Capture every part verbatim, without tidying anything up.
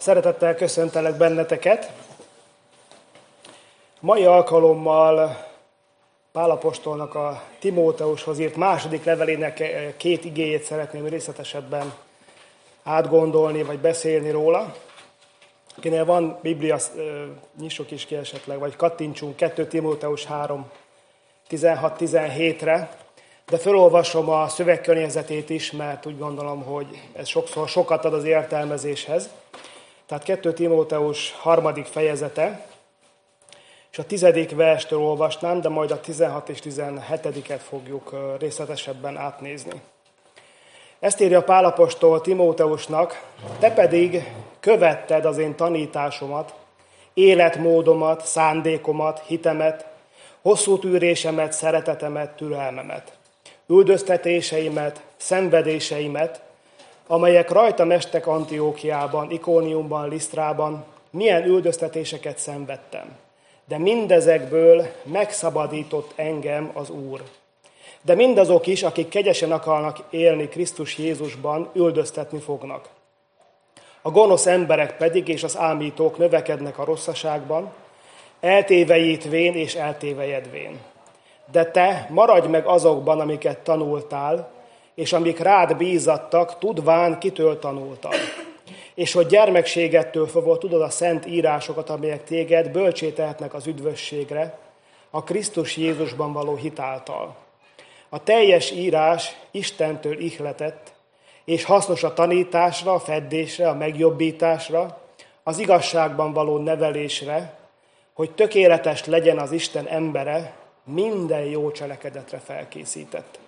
Szeretettel köszöntelek benneteket. Mai alkalommal Pál apostolnak a Timóteushoz írt második levelének két igéjét szeretném részletesebben átgondolni, vagy beszélni róla. Akinél van Biblia, nyissuk is ki esetleg, vagy kattintsunk kettő Timóteus három tizenhat tizenhétre, de felolvasom a szövegkörnyezetét is, mert úgy gondolom, hogy ez sokszor sokat ad az értelmezéshez. Tehát kettő Timóteus harmadik fejezete, és a tizedik verstől olvasnám, de majd a tizenhat és tizenhetediket fogjuk részletesebben átnézni. Ezt írja Pál apostol Timóteusnak: te pedig követted az én tanításomat, életmódomat, szándékomat, hitemet, hosszú tűrésemet, szeretetemet, türelmemet, üldöztetéseimet, szenvedéseimet, amelyek rajtam estek Antiókiában, Ikóniumban, Lisztrában, milyen üldöztetéseket szenvedtem. De mindezekből megszabadított engem az Úr. De mindazok is, akik kegyesen akarnak élni Krisztus Jézusban, üldöztetni fognak. A gonosz emberek pedig és az ámítók növekednek a rosszaságban, eltévejítvén és eltévejedvén. De te maradj meg azokban, amiket tanultál, és amik rád bízattak, tudván, kitől tanultad. És hogy gyermekségettől fogva tudod a szent írásokat, amelyek téged bölcsé tehetnek az üdvösségre, a Krisztus Jézusban való hit által. A teljes írás Istentől ihletett, és hasznos a tanításra, a feddésre, a megjobbításra, az igazságban való nevelésre, hogy tökéletes legyen az Isten embere, minden jó cselekedetre felkészített.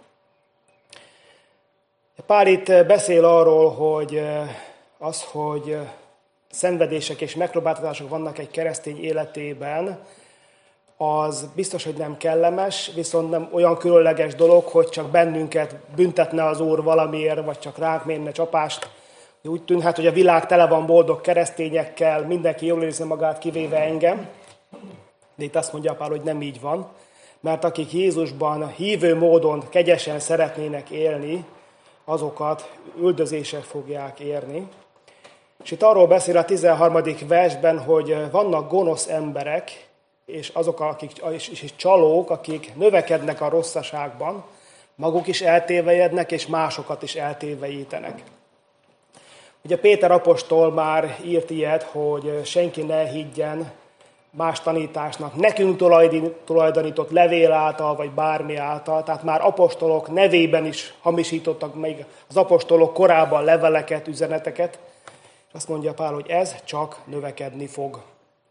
Pál itt beszél arról, hogy az, hogy szenvedések és megpróbáltatások vannak egy keresztény életében, az biztos, hogy nem kellemes, viszont nem olyan különleges dolog, hogy csak bennünket büntetne az Úr valamiért, vagy csak ránk mérne csapást. Úgy tűnhet, hogy a világ tele van boldog keresztényekkel, mindenki jól érzi magát, kivéve engem. De itt azt mondja Pál, hogy nem így van, mert akik Jézusban hívő módon kegyesen szeretnének élni, azokat üldözések fogják érni. És itt arról beszél a tizenharmadik versben, hogy vannak gonosz emberek, és azok, akik és, és csalók, akik növekednek a rosszaságban, maguk is eltévejednek, és másokat is eltévejítenek. Ugye Péter apostol már írt ilyet, hogy senki ne higgyen más tanításnak, nekünk tulajdonított levél által, vagy bármi által, tehát már apostolok nevében is hamisítottak még az apostolok korábban leveleket, üzeneteket. Azt mondja Pál, hogy ez csak növekedni fog.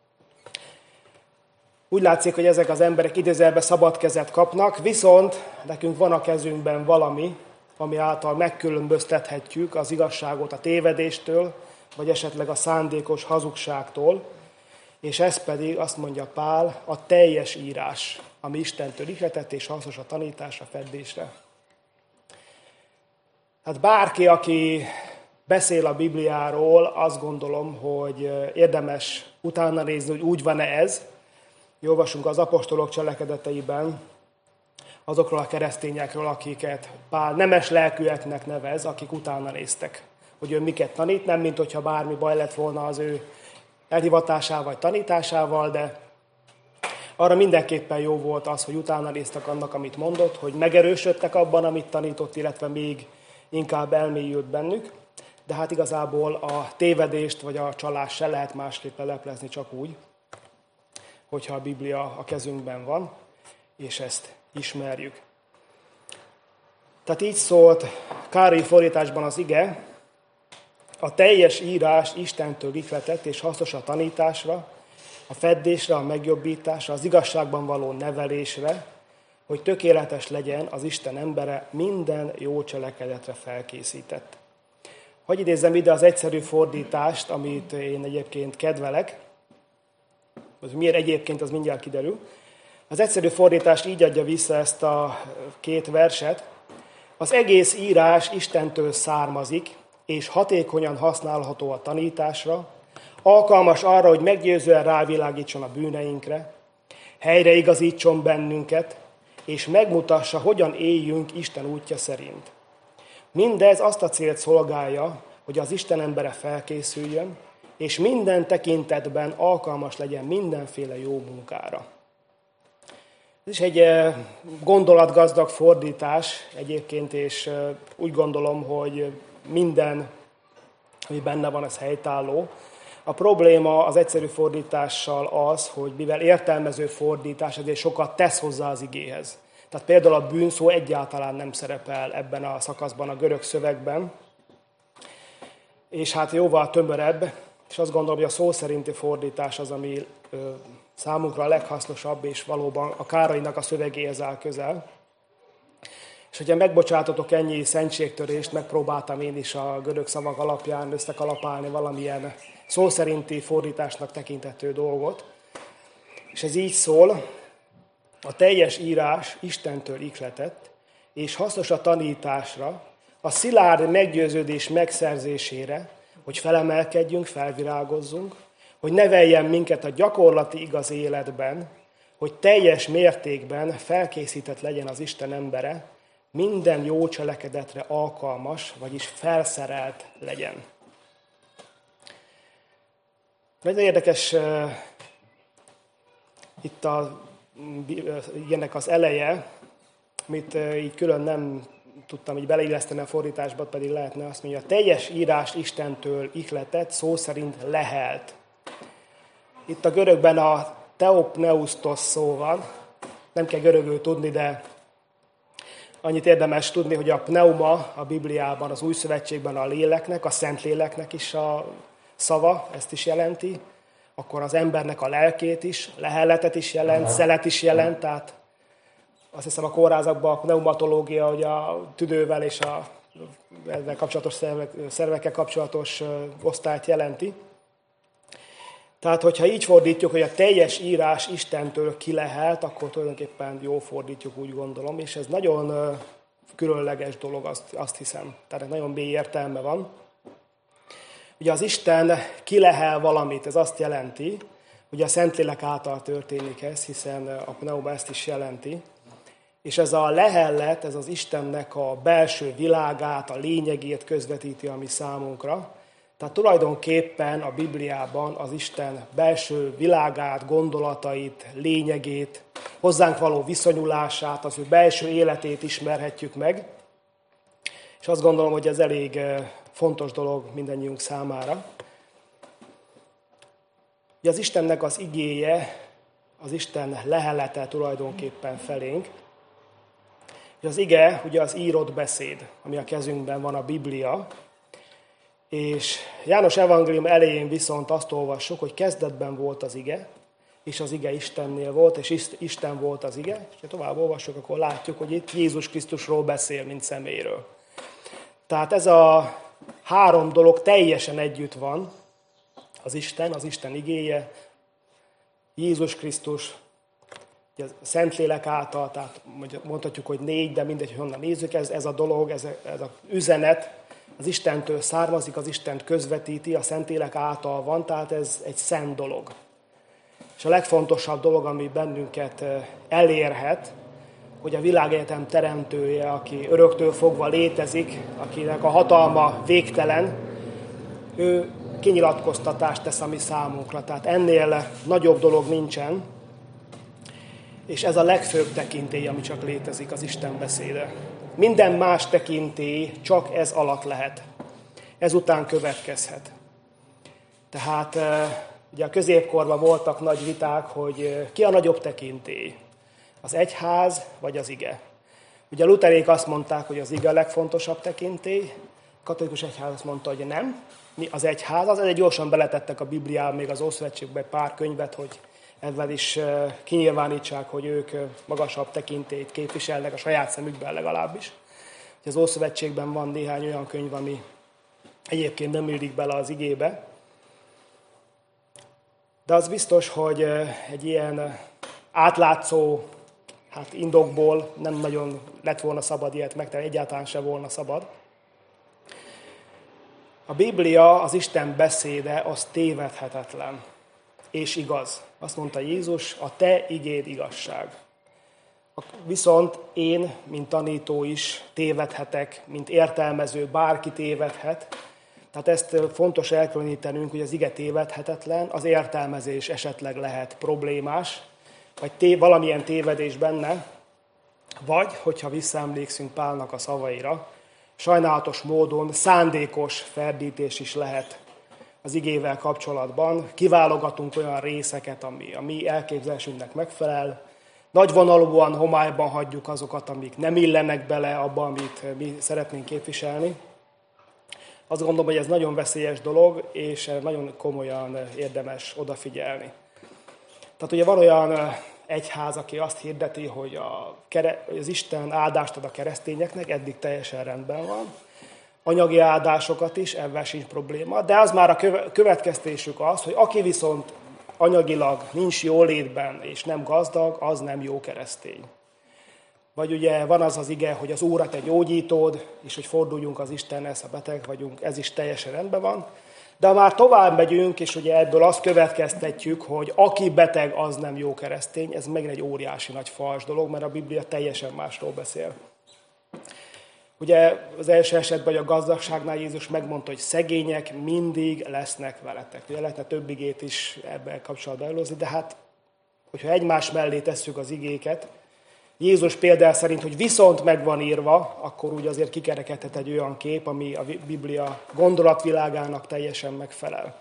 Úgy látszik, hogy ezek az emberek idézőjelben szabad kezet kapnak, viszont nekünk van a kezünkben valami, ami által megkülönböztethetjük az igazságot a tévedéstől, vagy esetleg a szándékos hazugságtól, és ez pedig, azt mondja Pál, a teljes írás, ami Istentől ihletett és hasznos a tanításra, feddésre. Hát bárki, aki beszél a Bibliáról, azt gondolom, hogy érdemes utána nézni, hogy úgy van-e ez. Olvasunk az apostolok cselekedeteiben azokról a keresztényekről, akiket Pál nemes lelkűeknek nevez, akik utána néztek, hogy ő miket tanít, nem mint hogyha bármi baj lett volna az ő elhivatásával vagy tanításával, de arra mindenképpen jó volt az, hogy utána néztek annak, amit mondott, hogy megerősödtek abban, amit tanított, illetve még inkább elmélyült bennük. De hát igazából a tévedést vagy a csalást se lehet másképp leleplezni, csak úgy, hogyha a Biblia a kezünkben van, és ezt ismerjük. Tehát így szólt Károly fordításban az ige: a teljes írás Istentől ihletett és hasznos a tanításra, a feddésre, a megjobbításra, az igazságban való nevelésre, hogy tökéletes legyen az Isten embere, minden jó cselekedetre felkészített. Hogy idézzem ide az egyszerű fordítást, amit én egyébként kedvelek. Az miért egyébként, az mindjárt kiderül. Az egyszerű fordítást így adja vissza ezt a két verset: az egész írás Istentől származik, és hatékonyan használható a tanításra, alkalmas arra, hogy meggyőzően rávilágítson a bűneinkre, helyreigazítson bennünket, és megmutassa, hogyan éljünk Isten útja szerint. Mindez azt a célt szolgálja, hogy az Isten embere felkészüljön, és minden tekintetben alkalmas legyen mindenféle jó munkára. Ez is egy gondolatgazdag fordítás egyébként, és úgy gondolom, hogy minden, ami benne van, ez helytálló. A probléma az egyszerű fordítással az, hogy mivel értelmező fordítás, ezért sokat tesz hozzá az igéhez. Tehát például a bűnszó egyáltalán nem szerepel ebben a szakaszban a görög szövegben, és hát jóval tömörebb, és azt gondolom, hogy a szó szerinti fordítás az, ami ö, számunkra a leghasznosabb, és valóban a Károlynak a szövegéhez áll közel. És hogyha megbocsátotok ennyi szentségtörést, megpróbáltam én is a görög szavak alapján összekalapálni valamilyen szó szerinti fordításnak tekintető dolgot. És ez így szól: a teljes írás Istentől ihletett, és hasznos a tanításra, a szilárd meggyőződés megszerzésére, hogy felemelkedjünk, felvirágozzunk, hogy neveljen minket a gyakorlati igaz életben, hogy teljes mértékben felkészített legyen az Isten embere, minden jó cselekedetre alkalmas, vagyis felszerelt legyen. Nagyon érdekes uh, itt a, ennek az eleje, amit uh, így külön nem tudtam így beleilleszteni a fordításba, pedig lehetne azt mondani, hogy a teljes írás Istentől ihletett, szó szerint lehelt. Itt a görögben a teopneustos szó van, nem kell görögül tudni, de annyit érdemes tudni, hogy a pneuma a Bibliában, az Új Szövetségben a léleknek, a Szentléleknek is a szava, ezt is jelenti, akkor az embernek a lelkét is, lehelletet is jelent, szelet is jelent, tehát azt hiszem a kórházakban a pneumatológia, hogy a tüdővel és a ezzel kapcsolatos szervek, szervekkel kapcsolatos osztályt jelenti. Tehát, hogyha így fordítjuk, hogy a teljes írás Istentől kilehelt, akkor tulajdonképpen jól fordítjuk, úgy gondolom, és ez nagyon különleges dolog, azt, azt hiszem. Tehát nagyon mély értelme van. Ugye az Isten kilehel valamit, ez azt jelenti, hogy a Szentlélek által történik ez, hiszen a pneuma ezt is jelenti. És ez a lehellet, ez az Istennek a belső világát, a lényegét közvetíti a mi számunkra. Tehát tulajdonképpen a Bibliában az Isten belső világát, gondolatait, lényegét, hozzánk való viszonyulását, az ő belső életét ismerhetjük meg. És azt gondolom, hogy ez elég fontos dolog mindannyiunk számára. Ugye az Istennek az igéje, az Isten lehellete tulajdonképpen felénk. Az ige, ugye az írott beszéd, ami a kezünkben van, a Biblia, és János evangélium elején viszont azt olvassuk, hogy kezdetben volt az ige, és az ige Istennél volt, és Isten volt az ige, és ha tovább olvassuk, akkor látjuk, hogy itt Jézus Krisztusról beszél, mint személyről. Tehát ez a három dolog teljesen együtt van, az Isten, az Isten igéje, Jézus Krisztus, a Szentlélek által, tehát mondhatjuk, hogy négy, de mindegy, hogy honnan nézzük, ez, ez a dolog, ez, ez az üzenet az Istentől származik, az Istent közvetíti, a Szentlélek által van, tehát ez egy szent dolog. És a legfontosabb dolog, ami bennünket elérhet, hogy a világegyetem teremtője, aki öröktől fogva létezik, akinek a hatalma végtelen, ő kinyilatkoztatást tesz a mi számunkra. Tehát ennél nagyobb dolog nincsen, és ez a legfőbb tekintély, ami csak létezik, az Isten beszéde. Minden más tekintély csak ez alatt lehet. Ezután következhet. Tehát ugye a középkorban voltak nagy viták, hogy ki a nagyobb tekintély, az egyház vagy az ige. Ugye a luterék azt mondták, hogy az ige a legfontosabb tekintély, a katolikus egyház azt mondta, hogy nem, az egyház, az egy gyorsan beletettek a Bibliába, még az Ószövetségbe egy pár könyvet, hogy ezzel is kinyilvánítsák, hogy ők magasabb tekintélyt képviselnek a saját szemükben legalábbis. Az Ószövetségben van néhány olyan könyv, ami egyébként nem illik bele az igébe. De az biztos, hogy egy ilyen átlátszó hát indokból nem nagyon lett volna szabad ilyet megtenni, egyáltalán se volna szabad. A Biblia, az Isten beszéde, az tévedhetetlen és igaz. Azt mondta Jézus, a te igéd igazság. Viszont én, mint tanító is tévedhetek, mint értelmező, bárki tévedhet, Tehát ezt fontos elkülönítenünk, hogy az ige tévedhetetlen, az értelmezés esetleg lehet problémás, vagy té- valamilyen tévedés benne, vagy, hogyha visszaemlékszünk Pálnak a szavaira, sajnálatos módon szándékos ferdítés is lehet az igével kapcsolatban. Kiválogatunk olyan részeket, ami a mi elképzelésünknek megfelel, nagyvonalúan homályban hagyjuk azokat, amik nem illenek bele abba, amit mi szeretnénk képviselni. Azt gondolom, hogy ez nagyon veszélyes dolog, és nagyon komolyan érdemes odafigyelni. Tehát ugye van olyan egyház, aki azt hirdeti, hogy a, az Isten áldást ad a keresztényeknek, eddig teljesen rendben van. Anyagi áldásokat is, ebben sincs probléma, de az már a következtésük az, hogy aki viszont anyagilag nincs jólétben és nem gazdag, az nem jó keresztény. Vagy ugye van az az ige, hogy az Úr a te gyógyítód, és hogy forduljunk az Istenhez, ha beteg vagyunk, ez is teljesen rendben van. De ha már tovább megyünk, és ugye ebből azt következtetjük, hogy aki beteg, az nem jó keresztény, ez megint egy óriási nagy fals dolog, mert a Biblia teljesen másról beszél. Ugye az első esetben, hogy a gazdagságnál Jézus megmondta, hogy szegények mindig lesznek veletek. Ugye lehetne több igét is ebben kapcsolatban előzni, de hát, hogyha egymás mellé tesszük az igéket, Jézus például szerint, hogy viszont meg van írva, akkor úgy azért kikerekedhet egy olyan kép, ami a Biblia gondolatvilágának teljesen megfelel.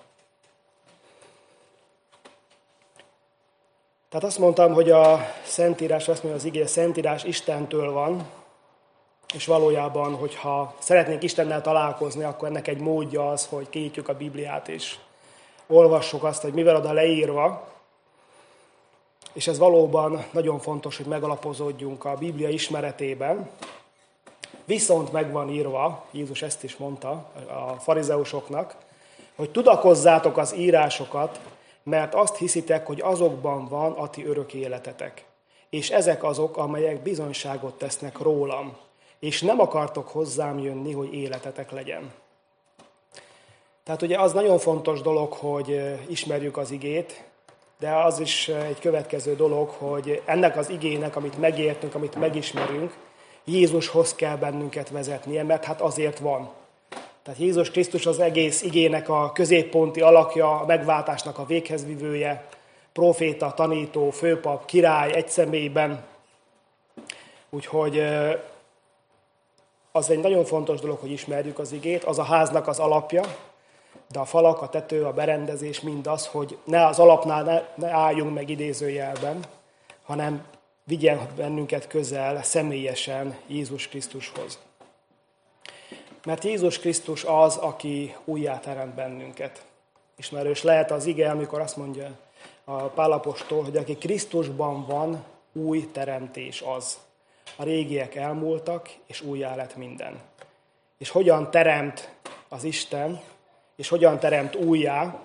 Tehát azt mondtam, hogy a Szentírás, azt mondja az igé, a Szentírás Istentől van, és valójában, hogyha szeretnénk Istennel találkozni, akkor ennek egy módja az, hogy kinyitjuk a Bibliát, és olvassuk azt, hogy mivel oda leírva, és ez valóban nagyon fontos, hogy megalapozódjunk a Biblia ismeretében. Viszont meg van írva, Jézus ezt is mondta a farizeusoknak, hogy tudakozzátok az írásokat, mert azt hiszitek, hogy azokban van a ti örök életetek. És ezek azok, amelyek bizonyságot tesznek rólam, és nem akartok hozzám jönni, hogy életetek legyen. Tehát ugye az nagyon fontos dolog, hogy ismerjük az igét, de az is egy következő dolog, hogy ennek az igének, amit megértünk, amit megismerünk, Jézushoz kell bennünket vezetnie, mert hát azért van. Tehát Jézus Krisztus az egész igének a középponti alakja, a megváltásnak a véghezvivője, proféta, tanító, főpap, király egy személyben. Úgyhogy az egy nagyon fontos dolog, hogy ismerjük az igét, az a háznak az alapja, de a falak, a tető, a berendezés mind az, hogy ne az alapnál ne, ne álljunk meg idézőjelben, hanem vigyen bennünket közel személyesen Jézus Krisztushoz. Mert Jézus Krisztus az, aki újjáteremt bennünket. Ismerős lehet az ige, amikor azt mondja a Pál apostol, hogy aki Krisztusban van, új teremtés az. A régiek elmúltak, és újjá lett minden. És hogyan teremt az Isten, és hogyan teremt újjá?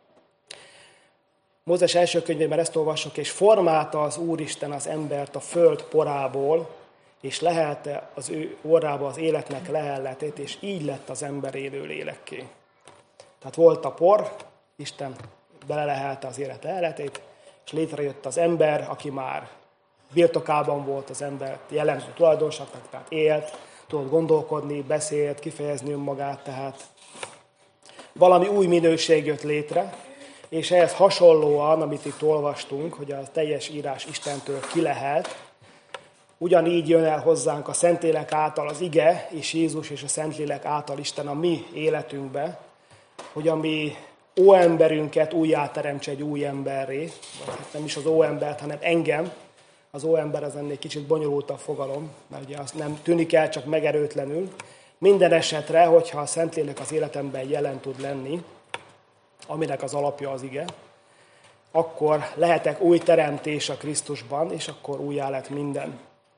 Mózes első könyvében ezt olvassuk, és formálta az Úristen az embert a föld porából, és lehelte az ő orrába az életnek lehelletét, és így lett az ember élő lélekké. Tehát volt a por, Isten belelehelte az élet lehelletét, és létrejött az ember, aki már birtokában volt az ember jellemző tulajdonságnak, tehát élt, tudott gondolkodni, beszélt, kifejezni önmagát, tehát valami új minőség jött létre, és ehhez hasonlóan, amit itt olvastunk, hogy a teljes írás Istentől kilehelt, ugyanígy jön el hozzánk a Szentlélek által az ige, és Jézus és a Szentlélek által Isten a mi életünkbe, hogy a mi óemberünket újjáteremtse egy új emberré, vagy hát nem is az óembert, hanem engem. Az óember az ennél kicsit bonyolultabb fogalom, mert ugye az nem tűnik el csak megerőtlenül. Minden esetre, hogyha a Szentlélek az életemben jelen tud lenni, aminek az alapja az ige, akkor lehetek új teremtés a Krisztusban, és akkor újjá lett minden.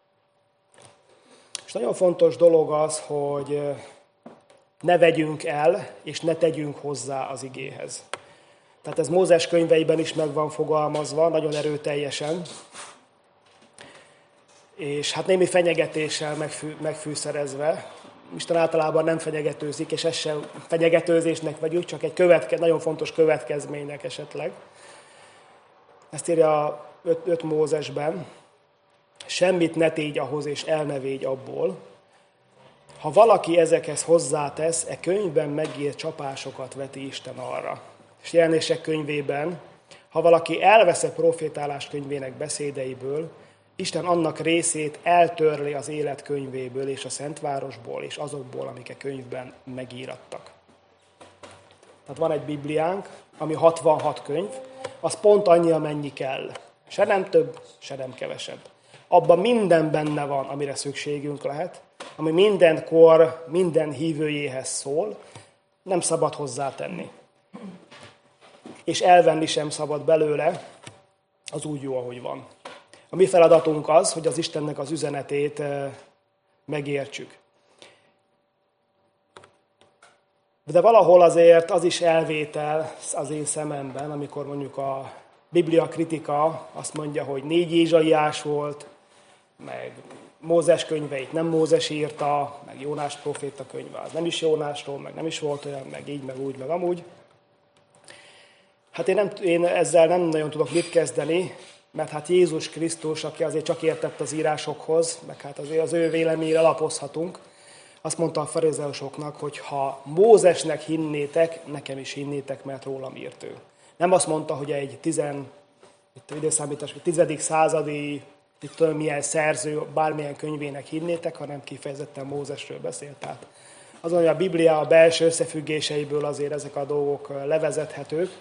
És nagyon fontos dolog az, hogy ne vegyünk el, és ne tegyünk hozzá az igéhez. Tehát ez Mózes könyveiben is meg van fogalmazva, nagyon erőteljesen, és hát némi fenyegetéssel megfű, megfűszerezve. Isten általában nem fenyegetőzik, és ez sem fenyegetőzésnek vegyük, csak egy követke, nagyon fontos következménynek esetleg. Ezt írja öt Mózesben, semmit ne tégy ahhoz, és el ne végy abból, Ha valaki ezekhez hozzátesz, e könyvben megírt csapásokat veti Isten arra. És Jelenések könyvében, ha valaki elvesz a profétálás könyvének beszédeiből, Isten annak részét eltörli az élet könyvéből és a Szentvárosból és azokból, amik a könyvben megírattak. Tehát van egy Bibliánk, ami hatvanhat könyv, az pont annyi, amennyi kell. Se nem több, se nem kevesebb. Abban minden benne van, amire szükségünk lehet, ami mindenkor, minden hívőjéhez szól, nem szabad hozzátenni. És elvenni sem szabad belőle, az úgy jó, ahogy van. A mi feladatunk az, hogy az Istennek az üzenetét megértsük. De valahol azért az is elvétel az én szememben, amikor mondjuk a Biblia kritika azt mondja, hogy négy Ézsaiás volt, meg Mózes könyveit nem Mózes írta, meg Jónás próféta könyve az nem is Jónásról, meg nem is volt olyan, meg így, meg úgy, meg amúgy. Hát én, nem, én ezzel nem nagyon tudok mit kezdeni, mert hát Jézus Krisztus, aki azért csak értett az írásokhoz, meg hát azért az ő véleményére alapozhatunk, azt mondta a farizeusoknak, hogy ha Mózesnek hinnétek, nekem is hinnétek, mert rólam írt ő. Nem azt mondta, hogy egy tizen, itt időszámítás, tizedik századi, itt tudom milyen szerző, bármilyen könyvének hinnétek, hanem kifejezetten Mózesről beszélt. Tehát azon, hogy a Biblia a belső összefüggéseiből azért ezek a dolgok levezethetők.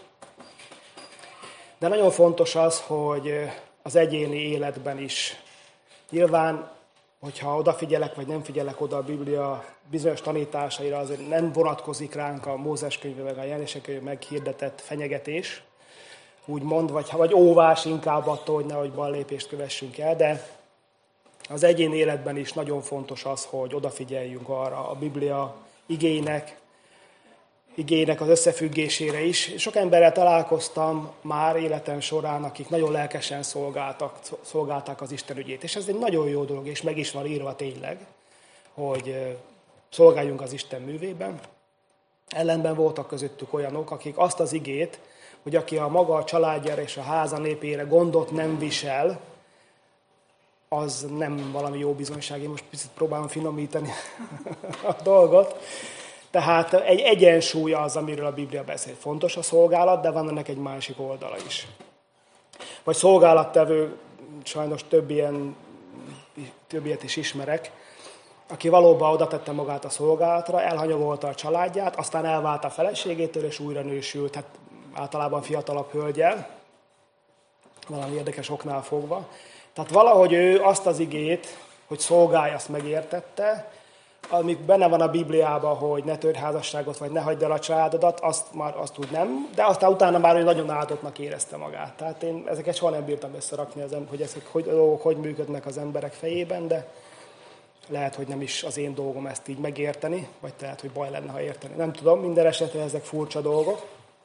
De nagyon fontos az, hogy az egyéni életben is nyilván, hogyha odafigyelek, vagy nem figyelek oda a Biblia bizonyos tanításaira, azért nem vonatkozik ránk a Mózes könyve, meg a Jelenések könyve meghirdetett fenyegetés, úgymond, vagy, vagy óvás inkább attól, hogy nehogy ballépést kövessünk el, de az egyéni életben is nagyon fontos az, hogy odafigyeljünk arra a Biblia igéinek, igének az összefüggésére is. Sok emberrel találkoztam már életem során, akik nagyon lelkesen szolgáltak, szolgálták az Isten ügyét. És ez egy nagyon jó dolog, és meg is van írva tényleg, hogy szolgáljunk az Isten művében. Ellenben voltak közöttük olyanok, akik azt az igét, hogy aki a maga a családjára és a háza népére gondot nem visel, az nem valami jó bizonyság. Én most picit próbálom finomítani a dolgot. Tehát egy egyensúly az, amiről a Biblia beszél. Fontos a szolgálat, de van ennek egy másik oldala is. Vagy szolgálattevő, sajnos több, ilyen, több ilyet is ismerek, aki valóban oda tette magát a szolgálatra, elhanyagolta a családját, aztán elvált a feleségétől, és újra nősült, hát általában fiatalabb hölgyel, valami érdekes oknál fogva. Tehát valahogy ő azt az igét, hogy szolgálj, azt megértette, amik benne van a Bibliában, hogy ne törj házasságot, vagy ne hagyd el a családodat, azt már azt úgy nem, de aztán utána már ő nagyon áldottnak érezte magát. Tehát én ezeket soha nem bírtam összerakni, az, hogy ezek hogy, a dolgok hogy működnek az emberek fejében, de lehet, hogy nem is az én dolgom ezt így megérteni, vagy lehet, hogy baj lenne, ha érteni. Nem tudom, minden esetre ezek furcsa dolgok.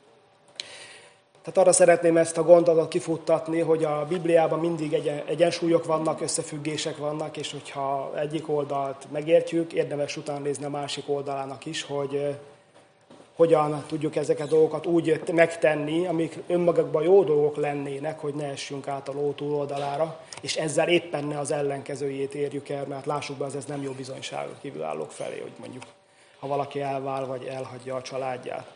Tehát arra szeretném ezt a gondolatot kifuttatni, hogy a Bibliában mindig egyen, egyensúlyok vannak, összefüggések vannak, és hogyha egyik oldalt megértjük, érdemes utána nézni a másik oldalának is, hogy uh, hogyan tudjuk ezeket a dolgokat úgy megtenni, amik önmagukban jó dolgok lennének, hogy ne essünk át a ló túloldalára, és ezzel éppen ne az ellenkezőjét érjük el, mert lássuk be, az ez nem jó bizonyság a kívülállók felé, hogy mondjuk, ha valaki elvál, vagy elhagyja a családját.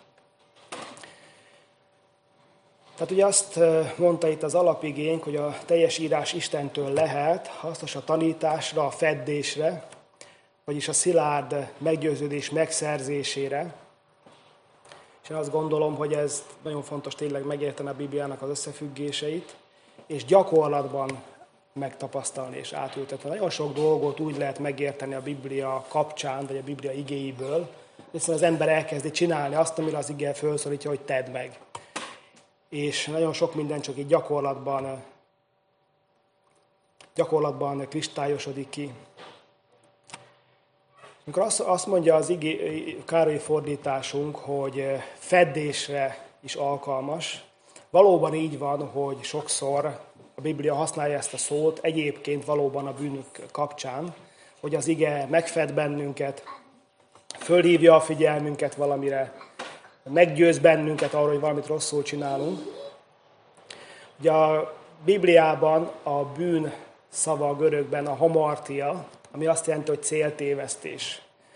Tehát ugye azt mondta itt az alapigénk, hogy a teljes írás Istentől lehet, hasznos a tanításra, a feddésre, vagyis a szilárd meggyőződés megszerzésére. És én azt gondolom, hogy ez nagyon fontos tényleg megérteni a Bibliának az összefüggéseit, és gyakorlatban megtapasztalni és átültetni. Nagyon sok dolgot úgy lehet megérteni a Biblia kapcsán, vagy a Biblia igéiből, hiszen az ember elkezdi csinálni azt, amire az ige felszólítja, hogy tedd meg. És nagyon sok minden csak így gyakorlatban, gyakorlatban kristályosodik ki. Amikor azt, azt mondja az igé, Károlyi fordításunk, hogy feddésre is alkalmas, valóban így van, hogy sokszor a Biblia használja ezt a szót, egyébként valóban a bűnök kapcsán, hogy az ige megfed bennünket, fölhívja a figyelmünket valamire, meggyőz bennünket arról, hogy valamit rosszul csinálunk. Ugye a Bibliában a bűn szava a görögben a hamartia, ami azt jelenti, hogy céltévesztés.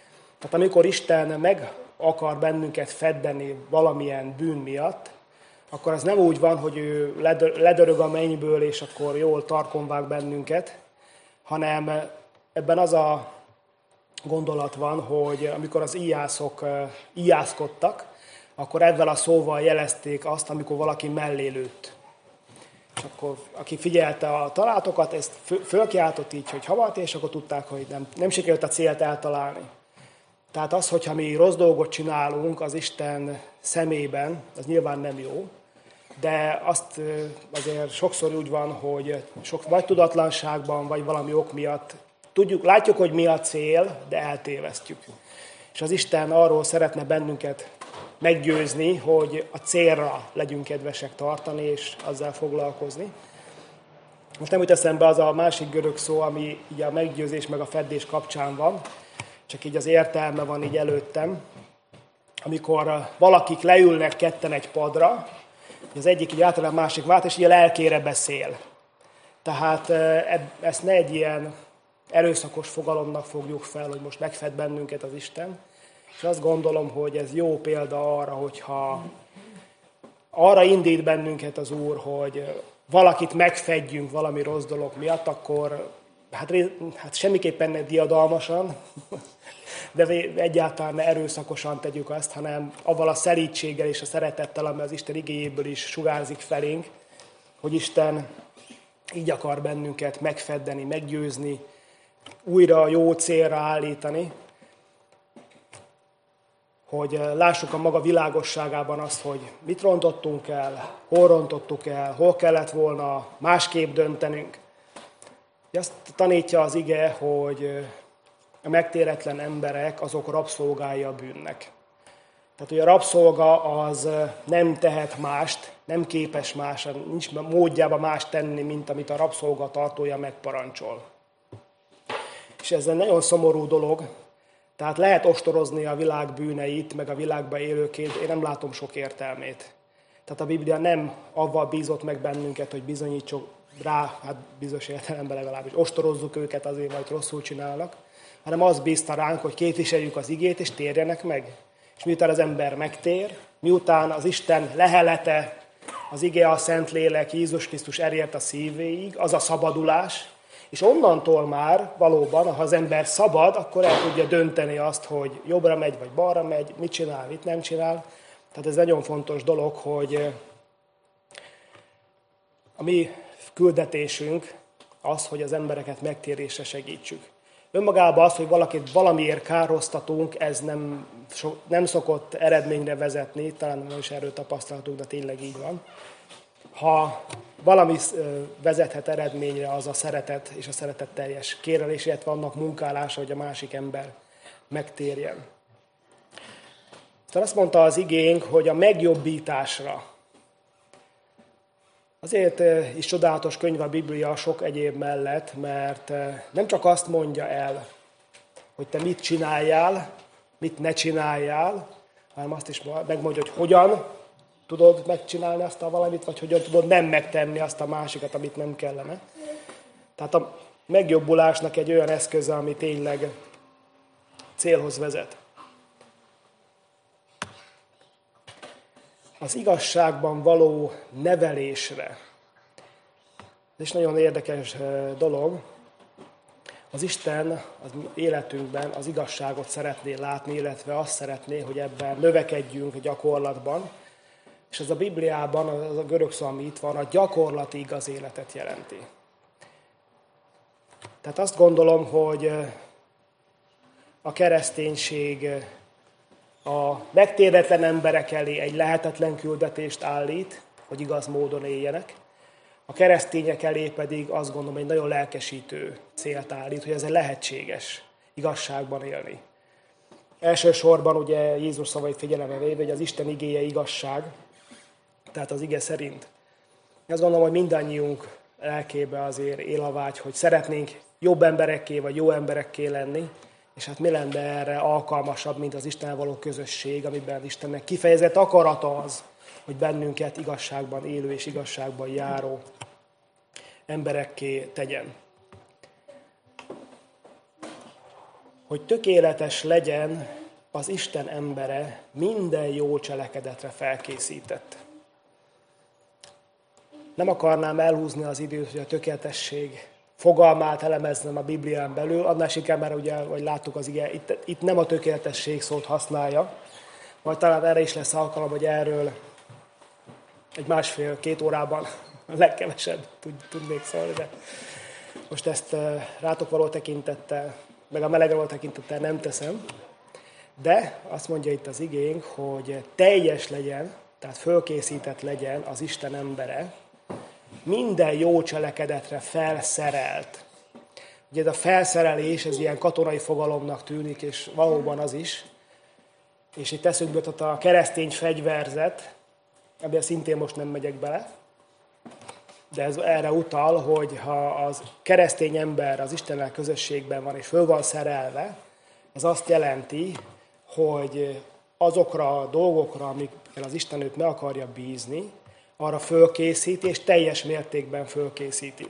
Tehát amikor Isten meg akar bennünket feddeni valamilyen bűn miatt, akkor az nem úgy van, hogy ő ledörög a mennyből, és akkor jól tarkon vág bennünket, hanem ebben az a gondolat van, hogy amikor az íjászok íjászkodtak, akkor ezzel a szóval jelezték azt, amikor valaki mellé lőtt. És akkor aki figyelte a talátokat, ezt fölkiáltott így, hogy havat, és akkor tudták, hogy nem, nem sikerült a célt eltalálni. Tehát az, hogyha mi rossz dolgot csinálunk az Isten szemében, az nyilván nem jó, de azt azért sokszor úgy van, hogy sok vagy tudatlanságban, vagy valami ok miatt tudjuk, látjuk, hogy mi a cél, de eltévesztjük. És az Isten arról szeretne bennünket meggyőzni, hogy a célra legyünk kedvesek tartani, és azzal foglalkozni. Most nem jut eszembe az a másik görög szó, ami így a meggyőzés meg a feddés kapcsán van, csak így az értelme van így előttem. Amikor valakik leülnek ketten egy padra, az egyik így általában a másik vált, és így a lelkére beszél. Tehát ezt ne egy ilyen erőszakos fogalomnak fogjuk fel, hogy most megfed bennünket az Isten. És azt gondolom, hogy ez jó példa arra, hogyha arra indít bennünket az Úr, hogy valakit megfedjünk valami rossz dolog miatt, akkor hát, hát semmiképpen ne diadalmasan, de egyáltalán ne erőszakosan tegyük azt, hanem avval a szelídséggel és a szeretettel, ami az Isten igéjéből is sugárzik felénk, hogy Isten így akar bennünket megfeddeni, meggyőzni, újra a jó célra állítani, hogy lássuk a maga világosságában azt, hogy mit rontottunk el, hol rontottuk el, hol kellett volna másképp döntenünk. Azt tanítja az ige, hogy a megtéretlen emberek azok rabszolgái a bűnnek. Tehát, hogy a rabszolga az nem tehet mást, nem képes más, nincs módjában más tenni, mint amit a rabszolga tartója megparancsol. És ez egy nagyon szomorú dolog. Tehát lehet ostorozni a világ bűneit, meg a világban élőként, én nem látom sok értelmét. Tehát a Biblia nem avval bízott meg bennünket, hogy bizonyítsuk rá, hát bizonyos értelemben legalábbis ostorozzuk őket azért, mert rosszul csinálnak, hanem az bízta ránk, hogy képviseljük az igét, és térjenek meg. És miután az ember megtér, miután az Isten lehelete, az ige, a Szentlélek, Jézus Krisztus elért a szívéig, az a szabadulás, és onnantól már valóban, ha az ember szabad, akkor el tudja dönteni azt, hogy jobbra megy, vagy balra megy, mit csinál, mit nem csinál. Tehát ez nagyon fontos dolog, hogy a mi küldetésünk az, hogy az embereket megtérésre segítsük. Önmagában az, hogy valakit valamiért károztatunk, ez nem, so, nem szokott eredményre vezetni, talán nem is erről tapasztaltuk, de tényleg így van. Ha valami vezethet eredményre, az a szeretet és a szeretetteljes kérelés, illetve annak munkálása, hogy a másik ember megtérjen. Tehát azt mondta az igénk, hogy a megjobbításra. Azért is csodálatos könyv a Biblia sok egyéb mellett, mert nem csak azt mondja el, hogy te mit csináljál, mit ne csináljál, hanem azt is megmondja, hogy hogyan tudod megcsinálni azt a valamit, vagy hogyan tudod nem megtenni azt a másikat, amit nem kellene. Tehát a megjobbulásnak egy olyan eszköze, ami tényleg célhoz vezet. Az igazságban való nevelésre. Ez is nagyon érdekes dolog. Az Isten az életünkben az igazságot szeretné látni, illetve azt szeretné, hogy ebben növekedjünk a gyakorlatban. És ez a Bibliában, az a görög szó, ami itt van, a gyakorlati igaz életet jelenti. Tehát azt gondolom, hogy a kereszténység a megtéretlen emberek elé egy lehetetlen küldetést állít, hogy igaz módon éljenek. A keresztények elé pedig azt gondolom, egy nagyon lelkesítő célt állít, hogy ez egy lehetséges igazságban élni. Elsősorban ugye Jézus szavait figyelembe véve, hogy az Isten igéje igazság, tehát az ige szerint. Azt gondolom, hogy mindannyiunk lelkébe azért él a vágy, hogy szeretnénk jobb emberekké vagy jó emberekké lenni, és hát mi lenne erre alkalmasabb, mint az Istennel való közösség, amiben Istennek kifejezett akarata az, hogy bennünket igazságban élő és igazságban járó emberekké tegyen. hogy tökéletes legyen az Isten embere, minden jó cselekedetre felkészített. Nem akarnám elhúzni az időt, hogy a tökéletesség fogalmát elemeznem a Biblián belül, annál inkább, mert ugye, ahogy láttuk az ige, itt, itt nem a tökéletesség szót használja, majd talán erre is lesz alkalom, hogy erről egy másfél-két órában a legkevesebb tudnék szólni, de most ezt rátok való tekintettel, meg a melegre való tekintettel nem teszem. De azt mondja itt az igénk, hogy teljes legyen, tehát fölkészített legyen az Isten embere, minden jó cselekedetre felszerelt. Ugye ez a felszerelés, ez ilyen katonai fogalomnak tűnik, és valóban az is. És itt eszünkbe jutott a keresztény fegyverzet, ebben szintén most nem megyek bele, de ez erre utal, hogy ha az keresztény ember az Istennel közösségben van és föl van szerelve, ez azt jelenti, hogy azokra a dolgokra, amikkel az Isten őt meg akarja bízni, arra fölkészíti, és teljes mértékben fölkészíti.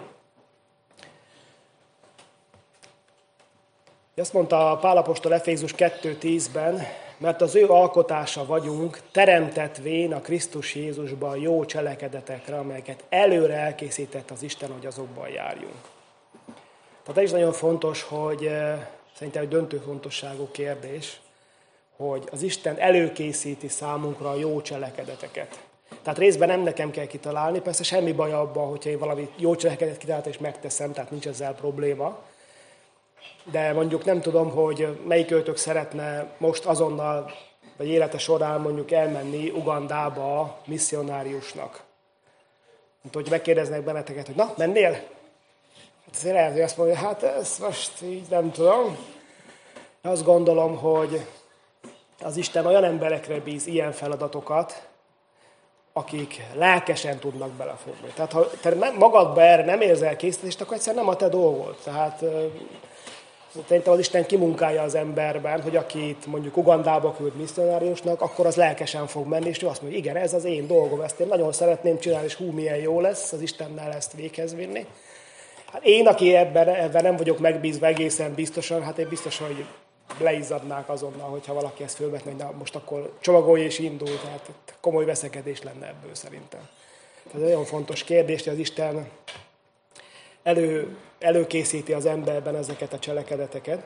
Azt mondta Pál apostol Efézus kettő tízben, mert az ő alkotása vagyunk, teremtetvén a Krisztus Jézusban jó cselekedetekre, amelyeket előre elkészített az Isten, hogy azokban járjunk. Tehát ez is nagyon fontos, hogy szerintem egy döntő fontosságú kérdés, hogy az Isten előkészíti számunkra a jó cselekedeteket. Tehát részben nem nekem kell kitalálni, persze semmi baj abban, hogyha én valami jó cselekedet kitaláltam és megteszem, tehát nincs ezzel probléma. De mondjuk nem tudom, hogy melyik őtök szeretne most azonnal, vagy élete során mondjuk elmenni Ugandába misszionáriusnak. Mint hogy megkérdeznek benneteket, hogy na, mennél? Hát azért lehet, hogy azt mondja, hát ezt most így nem tudom. Azt gondolom, hogy az Isten olyan emberekre bíz ilyen feladatokat, akik lelkesen tudnak belefogni. Tehát ha te magadba erre nem érzel készítést, akkor egyszerűen nem a te dolgod. Tehát szerintem az Isten kimunkálja az emberben, hogy akit mondjuk Ugandába küld misszionáriusnak, akkor az lelkesen fog menni, és ő azt mondja, igen, ez az én dolgom, ezt én nagyon szeretném csinálni, és hú, milyen jó lesz az Istennel ezt véghez vinni. Hát én, aki ebben, ebben nem vagyok megbízva egészen biztosan, hát én biztos, hogy leizzadnák azonnal, hogyha valaki ezt fölvetne, hogy na, most akkor csomagolj és indulj, tehát komoly veszekedés lenne ebből szerintem. Ez egy nagyon fontos kérdés, hogy az Isten elő, előkészíti az emberben ezeket a cselekedeteket.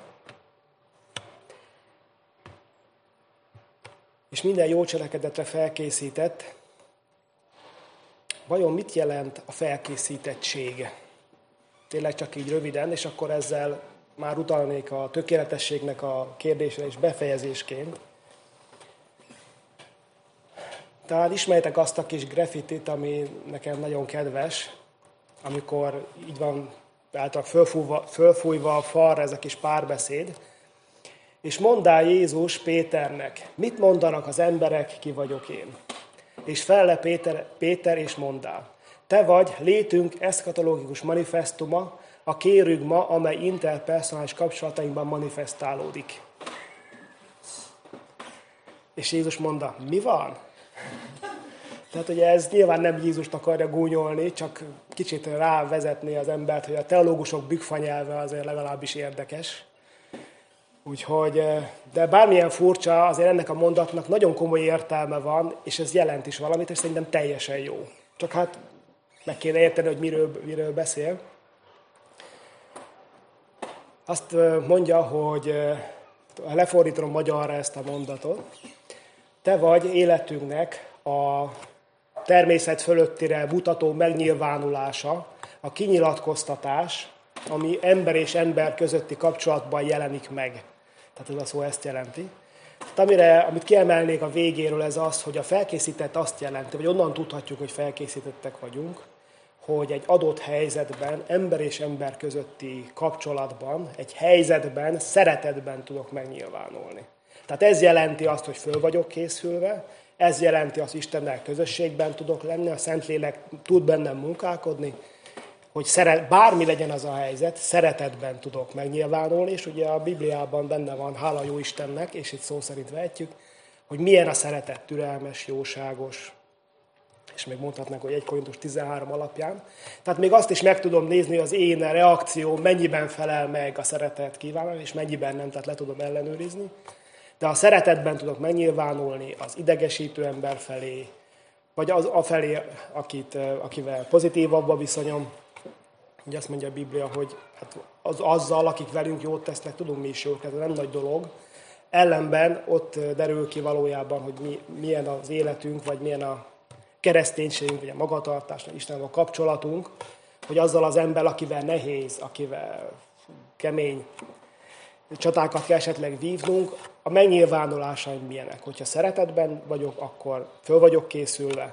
És minden jó cselekedetre felkészített. Vajon mit jelent a felkészítettség? Tényleg csak így röviden, és akkor ezzel már utalnék a tökéletességnek a kérdésre is befejezésként. Talán ismertek azt a kis graffitit, ami nekem nagyon kedves, amikor így van által fölfújva, fölfújva a falra ez a kis párbeszéd, és mondál Jézus Péternek, mit mondanak az emberek, ki vagyok én? És felle Péter, Péter és mondál, te vagy létünk eszkatológikus manifestuma, a kérügma, amely interpersonális kapcsolatainkban manifestálódik. És Jézus mondta, mi van? Tehát ugye ez nyilván nem Jézust akarja gúnyolni, csak kicsit rávezetni az embert, hogy a teológusok bükkfanyelve azért legalábbis érdekes. Úgyhogy, de bármilyen furcsa, azért ennek a mondatnak nagyon komoly értelme van, és ez jelent is valamit, és szerintem teljesen jó. Csak hát meg kéne érteni, hogy miről, miről beszél. Azt mondja, hogy lefordítom magyarra ezt a mondatot. Te vagy életünknek a természet fölöttire mutató megnyilvánulása, a kinyilatkoztatás, ami ember és ember közötti kapcsolatban jelenik meg. Tehát ez a szó ezt jelenti. Tehát amire, amit kiemelnék a végéről, ez az, hogy a felkészített azt jelenti, vagy onnan tudhatjuk, hogy felkészítettek vagyunk, hogy egy adott helyzetben, ember és ember közötti kapcsolatban, egy helyzetben, szeretetben tudok megnyilvánulni. Tehát ez jelenti azt, hogy föl vagyok készülve, ez jelenti azt, hogy Istennel közösségben tudok lenni, a Szentlélek tud bennem munkálkodni, hogy szeret, bármi legyen az a helyzet, szeretetben tudok megnyilvánulni, és ugye a Bibliában benne van, hála jó Istennek, és itt szó szerint vehetjük, hogy milyen a szeretet, türelmes, jóságos, és még mondhatnánk, hogy egy Korintus tizenhárom alapján. Tehát még azt is meg tudom nézni, az én reakció mennyiben felel meg a szeretet kívánalmának, és mennyiben nem, tehát le tudom ellenőrizni. De a szeretetben tudok megnyilvánulni az idegesítő ember felé, vagy az a felé, akit, akivel pozitívabb a viszonyom. Ugye azt mondja a Biblia, hogy hát az, azzal, akik velünk jót tesznek, tudunk mi is jót, ez nem nagy dolog. Ellenben ott derül ki valójában, hogy mi, milyen az életünk, vagy milyen a kereszténységünk, vagy a magatartás, vagy Istennel a kapcsolatunk, hogy azzal az ember, akivel nehéz, akivel kemény csatákat kell esetleg vívnunk, a megnyilvánulásaim milyenek. Hogyha szeretetben vagyok, akkor föl vagyok készülve,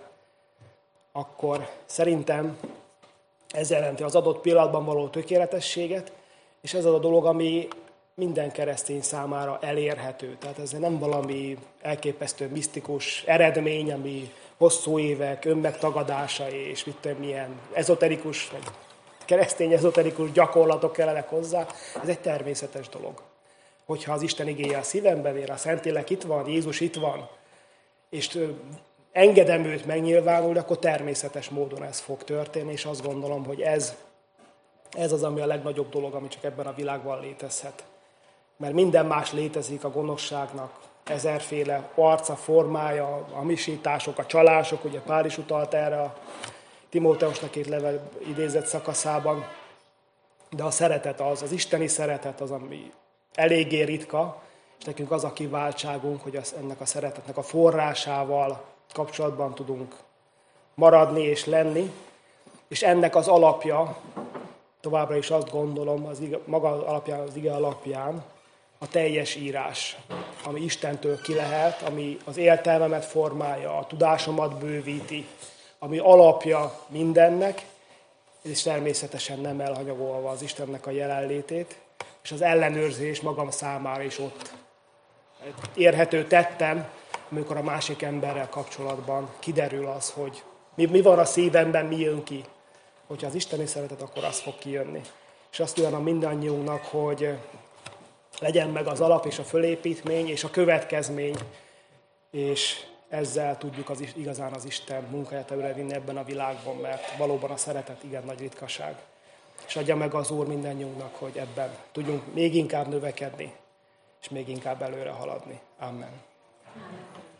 akkor szerintem ez jelenti az adott pillanatban való tökéletességet, és ez az a dolog, ami minden keresztény számára elérhető. Tehát ez nem valami elképesztő misztikus eredmény, ami hosszú évek önmegtagadása és mit tudom, milyen ezoterikus, vagy keresztény ezoterikus gyakorlatok kellenek hozzá. Ez egy természetes dolog. Hogyha az Isten igéje a szívemben ér, a Szentlélek itt van, Jézus itt van, és engedem őt megnyilvánulni, akkor természetes módon ez fog történni, és azt gondolom, hogy ez, ez az, ami a legnagyobb dolog, ami csak ebben a világban létezhet. Mert minden más létezik a gonoszságnak, ezerféle arca, formája, a hamisítások, a csalások, ugye Pál is utalt erre a Timóteusnak két level idézett szakaszában, de a szeretet az, az isteni szeretet az, ami eléggé ritka, és nekünk az a kiváltságunk, hogy az, ennek a szeretetnek a forrásával kapcsolatban tudunk maradni és lenni, és ennek az alapja, továbbra is azt gondolom, az ige, maga alapján, az ige alapján, a teljes írás, ami Istentől ki lehet, ami az értelmemet formálja, a tudásomat bővíti, ami alapja mindennek, és természetesen nem elhanyagolva az Istennek a jelenlétét, és az ellenőrzés magam számára is ott érhető tettem, amikor a másik emberrel kapcsolatban kiderül az, hogy mi, mi van a szívemben, mi jön ki. Hogyha az isteni szeretet, akkor az fog kijönni. És azt kívánom mindannyiunknak, hogy legyen meg az alap és a fölépítmény és a következmény, és ezzel tudjuk az, igazán az Isten munkáját előrevinni ebben a világban, mert valóban a szeretet igen nagy ritkaság. És adja meg az Úr mindannyiunknak, hogy ebben tudjunk még inkább növekedni, és még inkább előre haladni. Amen.